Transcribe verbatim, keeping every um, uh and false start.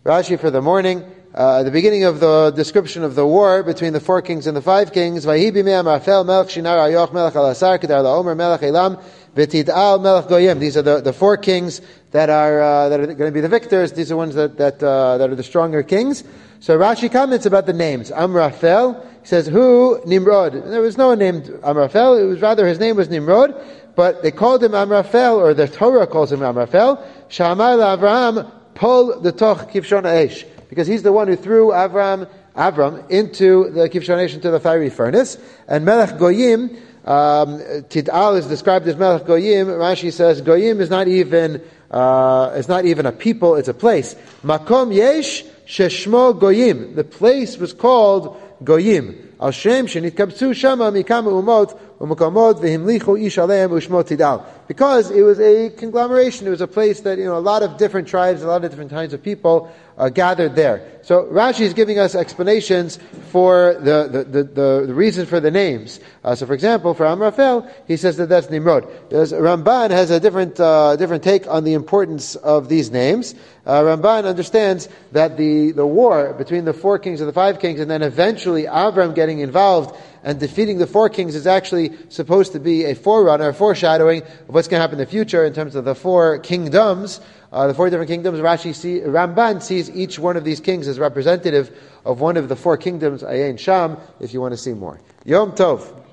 Rashi for the morning. Uh, the beginning of the description of the war between the four kings and the five kings. Vayhi b'mei Amraphel melech Shinar Ayoch melech Alasar kedar la'omer melech Elam v'tid'al melech Goyim. These are the, the four kings that are uh, that are going to be the victors. These are ones that that uh, that are the stronger kings. So Rashi comments about the names. Amraphel, he says, who? Nimrod. There was no one named Amraphel. It was rather his name was Nimrod, but they called him Amraphel, or the Torah calls him Amraphel. Shamar la'Avraham pol l'toch kivshon ha'esh. Because he's the one who threw Avram, Avram into the Kivshonesh, into the fiery furnace. And Melech Goyim, um, Tid'al is described as Melech Goyim. Rashi says Goyim is not even uh, is not even a people; it's a place. Makom Yesh Sheshmo Goyim. The place was called Goyim. Al Shem Shenitkabtzu Shama Mikam Umot Umukamot Vehimlichu Ish Aleim Ushmo Tid'al. Because it was a conglomeration, it was a place that, you know, a lot of different tribes, a lot of different kinds of people uh, gathered there. So Rashi is giving us explanations for the the, the, the, the reason for the names. Uh, so, for example, for Amraphel, he says that that's Nimrod. There's, Ramban has a different uh, different take on the importance of these names. Uh, Ramban understands that the, the war between the four kings and the five kings, and then eventually Avram getting involved and defeating the four kings, is actually supposed to be a forerunner, a foreshadowing of what's going to happen in the future in terms of the four kingdoms, uh, the four different kingdoms. Rashi see, Ramban sees each one of these kings as representative of one of the four kingdoms, Ayin Sham, if you want to see more. Yom Tov.